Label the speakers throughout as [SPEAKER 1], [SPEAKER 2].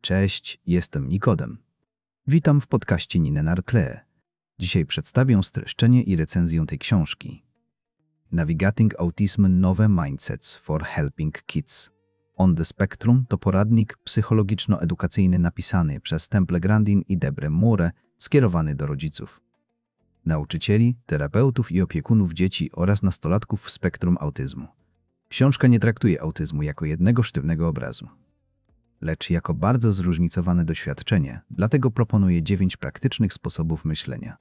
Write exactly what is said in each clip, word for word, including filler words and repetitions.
[SPEAKER 1] Cześć, jestem Nikodem. Witam w podcaście Nine Nartle. Dzisiaj przedstawię streszczenie i recenzję tej książki. Navigating Autism – Nowe Mindsets for Helping Kids on the Spectrum to poradnik psychologiczno-edukacyjny napisany przez Temple Grandin i Deborah Moore, skierowany do rodziców, nauczycieli, terapeutów i opiekunów dzieci oraz nastolatków w spektrum autyzmu. Książka nie traktuje autyzmu jako jednego sztywnego obrazu, lecz jako bardzo zróżnicowane doświadczenie, dlatego proponuje dziewięć praktycznych sposobów myślenia,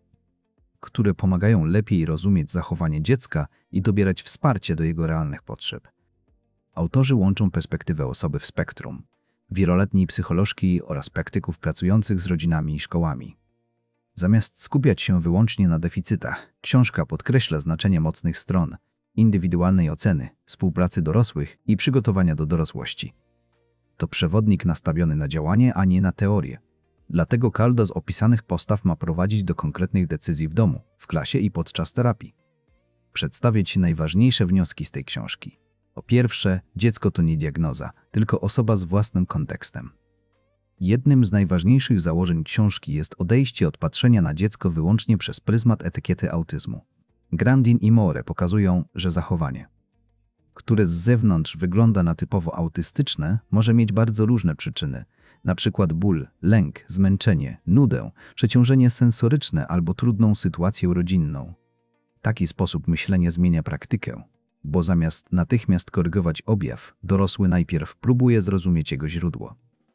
[SPEAKER 1] które pomagają lepiej rozumieć zachowanie dziecka i dobierać wsparcie do jego realnych potrzeb. Autorzy łączą perspektywę osoby w spektrum, wieloletniej psycholożki oraz praktyków pracujących z rodzinami i szkołami. Zamiast skupiać się wyłącznie na deficytach, książka podkreśla znaczenie mocnych stron, indywidualnej oceny, współpracy dorosłych i przygotowania do dorosłości. To przewodnik nastawiony na działanie, a nie na teorię. Dlatego każda z opisanych postaw ma prowadzić do konkretnych decyzji w domu, w klasie i podczas terapii. Przedstawię Ci najważniejsze wnioski z tej książki. Po pierwsze, dziecko to nie diagnoza, tylko osoba z własnym kontekstem. Jednym z najważniejszych założeń książki jest odejście od patrzenia na dziecko wyłącznie przez pryzmat etykiety autyzmu. Grandin i Moore pokazują, że zachowanie, które z zewnątrz wygląda na typowo autystyczne, może mieć bardzo różne przyczyny, np. ból, lęk, zmęczenie, nudę, przeciążenie sensoryczne albo trudną sytuację rodzinną. Taki sposób myślenia zmienia praktykę, bo zamiast natychmiast korygować objaw, dorosły najpierw próbuje zrozumieć jego źródło.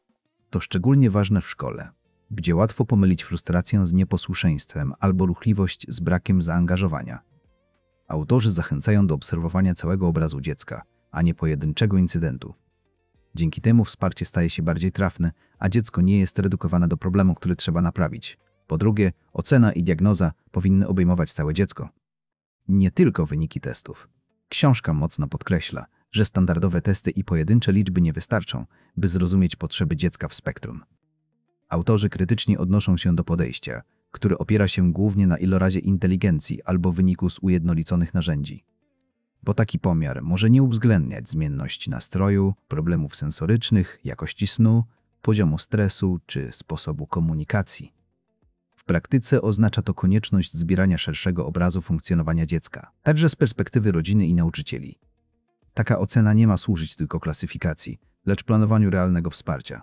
[SPEAKER 1] To szczególnie ważne w szkole, gdzie łatwo pomylić frustrację z nieposłuszeństwem albo ruchliwość z brakiem zaangażowania. Autorzy zachęcają do obserwowania całego obrazu dziecka, a nie pojedynczego incydentu. Dzięki temu wsparcie staje się bardziej trafne, a dziecko nie jest redukowane do problemu, który trzeba naprawić. Po drugie, ocena i diagnoza powinny obejmować całe dziecko, nie tylko wyniki testów. Książka mocno podkreśla, że standardowe testy i pojedyncze liczby nie wystarczą, by zrozumieć potrzeby dziecka w spektrum. Autorzy krytycznie odnoszą się do podejścia, które opiera się głównie na ilorazie inteligencji albo wyniku z ujednoliconych narzędzi. Bo taki pomiar może nie uwzględniać zmienności nastroju, problemów sensorycznych, jakości snu, poziomu stresu czy sposobu komunikacji. W praktyce oznacza to konieczność zbierania szerszego obrazu funkcjonowania dziecka, także z perspektywy rodziny i nauczycieli. Taka ocena nie ma służyć tylko klasyfikacji, lecz planowaniu realnego wsparcia.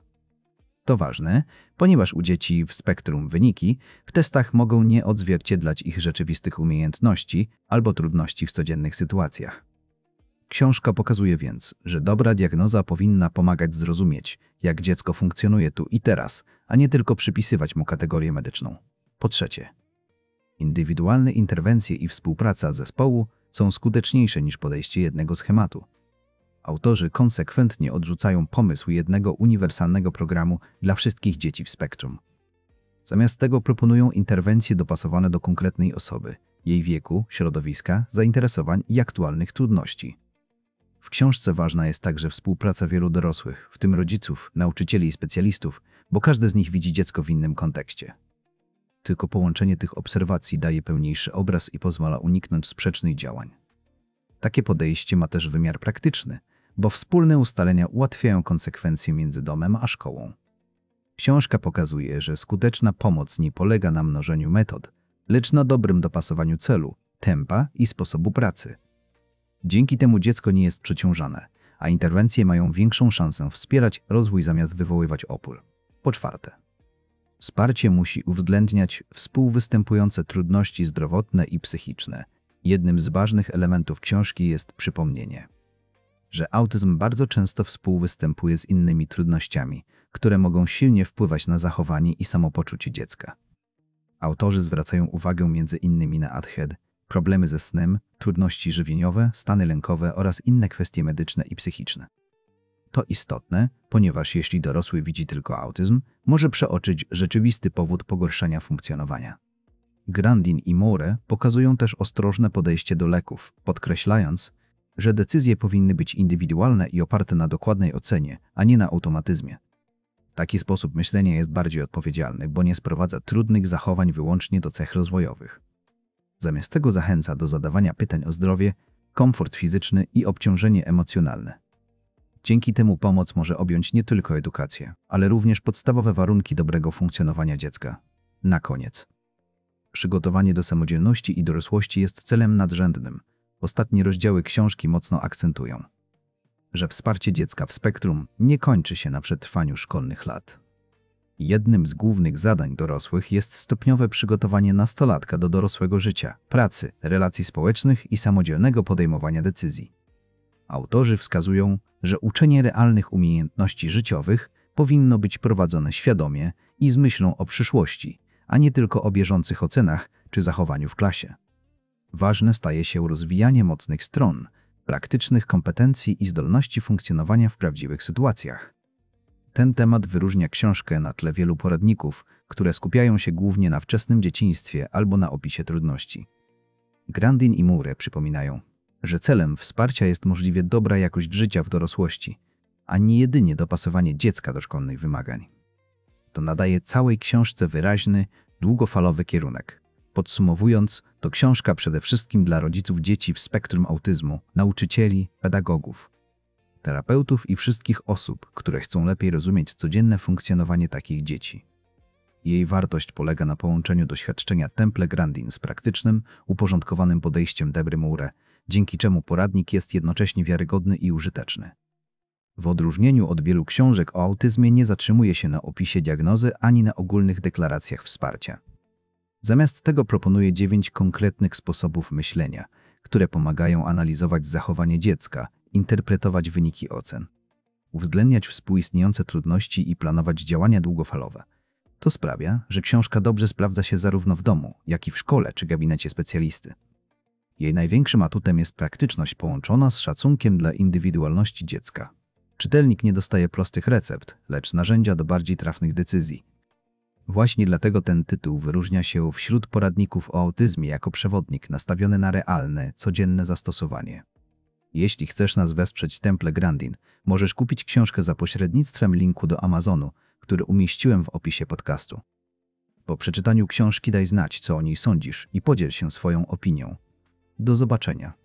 [SPEAKER 1] To ważne, ponieważ u dzieci w spektrum wyniki w testach mogą nie odzwierciedlać ich rzeczywistych umiejętności albo trudności w codziennych sytuacjach. Książka pokazuje więc, że dobra diagnoza powinna pomagać zrozumieć, jak dziecko funkcjonuje tu i teraz, a nie tylko przypisywać mu kategorię medyczną. Po trzecie, indywidualne interwencje i współpraca zespołu są skuteczniejsze niż podejście jednego schematu. Autorzy konsekwentnie odrzucają pomysł jednego uniwersalnego programu dla wszystkich dzieci w spektrum. Zamiast tego proponują interwencje dopasowane do konkretnej osoby, jej wieku, środowiska, zainteresowań i aktualnych trudności. W książce ważna jest także współpraca wielu dorosłych, w tym rodziców, nauczycieli i specjalistów, bo każdy z nich widzi dziecko w innym kontekście. Tylko połączenie tych obserwacji daje pełniejszy obraz i pozwala uniknąć sprzecznych działań. Takie podejście ma też wymiar praktyczny, bo wspólne ustalenia ułatwiają konsekwencje między domem a szkołą. Książka pokazuje, że skuteczna pomoc nie polega na mnożeniu metod, lecz na dobrym dopasowaniu celu, tempa i sposobu pracy. Dzięki temu dziecko nie jest przeciążane, a interwencje mają większą szansę wspierać rozwój zamiast wywoływać opór. Po czwarte, wsparcie musi uwzględniać współwystępujące trudności zdrowotne i psychiczne. Jednym z ważnych elementów książki jest przypomnienie, że autyzm bardzo często współwystępuje z innymi trudnościami, które mogą silnie wpływać na zachowanie i samopoczucie dziecka. Autorzy zwracają uwagę między innymi na A D H D, problemy ze snem, trudności żywieniowe, stany lękowe oraz inne kwestie medyczne i psychiczne. To istotne, ponieważ jeśli dorosły widzi tylko autyzm, może przeoczyć rzeczywisty powód pogorszenia funkcjonowania. Grandin i Moore pokazują też ostrożne podejście do leków, podkreślając, że decyzje powinny być indywidualne i oparte na dokładnej ocenie, a nie na automatyzmie. Taki sposób myślenia jest bardziej odpowiedzialny, bo nie sprowadza trudnych zachowań wyłącznie do cech rozwojowych. Zamiast tego zachęca do zadawania pytań o zdrowie, komfort fizyczny i obciążenie emocjonalne. Dzięki temu pomoc może objąć nie tylko edukację, ale również podstawowe warunki dobrego funkcjonowania dziecka. Na koniec. Przygotowanie do samodzielności i dorosłości jest celem nadrzędnym. Ostatnie rozdziały książki mocno akcentują, że wsparcie dziecka w spektrum nie kończy się na przetrwaniu szkolnych lat. Jednym z głównych zadań dorosłych jest stopniowe przygotowanie nastolatka do dorosłego życia, pracy, relacji społecznych i samodzielnego podejmowania decyzji. Autorzy wskazują, że uczenie realnych umiejętności życiowych powinno być prowadzone świadomie i z myślą o przyszłości, a nie tylko o bieżących ocenach czy zachowaniu w klasie. Ważne staje się rozwijanie mocnych stron, praktycznych kompetencji i zdolności funkcjonowania w prawdziwych sytuacjach. Ten temat wyróżnia książkę na tle wielu poradników, które skupiają się głównie na wczesnym dzieciństwie albo na opisie trudności. Grandin i Moore przypominają, że celem wsparcia jest możliwie dobra jakość życia w dorosłości, a nie jedynie dopasowanie dziecka do szkolnych wymagań. To nadaje całej książce wyraźny, długofalowy kierunek. Podsumowując, to książka przede wszystkim dla rodziców dzieci w spektrum autyzmu, nauczycieli, pedagogów, terapeutów i wszystkich osób, które chcą lepiej rozumieć codzienne funkcjonowanie takich dzieci. Jej wartość polega na połączeniu doświadczenia Temple Grandin z praktycznym, uporządkowanym podejściem Debry Moore, dzięki czemu poradnik jest jednocześnie wiarygodny i użyteczny. W odróżnieniu od wielu książek o autyzmie nie zatrzymuje się na opisie diagnozy ani na ogólnych deklaracjach wsparcia. Zamiast tego proponuje dziewięć konkretnych sposobów myślenia, które pomagają analizować zachowanie dziecka, interpretować wyniki ocen, uwzględniać współistniejące trudności i planować działania długofalowe. To sprawia, że książka dobrze sprawdza się zarówno w domu, jak i w szkole czy gabinecie specjalisty. Jej największym atutem jest praktyczność połączona z szacunkiem dla indywidualności dziecka. Czytelnik nie dostaje prostych recept, lecz narzędzia do bardziej trafnych decyzji. Właśnie dlatego ten tytuł wyróżnia się wśród poradników o autyzmie jako przewodnik nastawiony na realne, codzienne zastosowanie. Jeśli chcesz nas wesprzeć Temple Grandin, możesz kupić książkę za pośrednictwem linku do Amazonu, który umieściłem w opisie podcastu. Po przeczytaniu książki daj znać, co o niej sądzisz i podziel się swoją opinią. Do zobaczenia.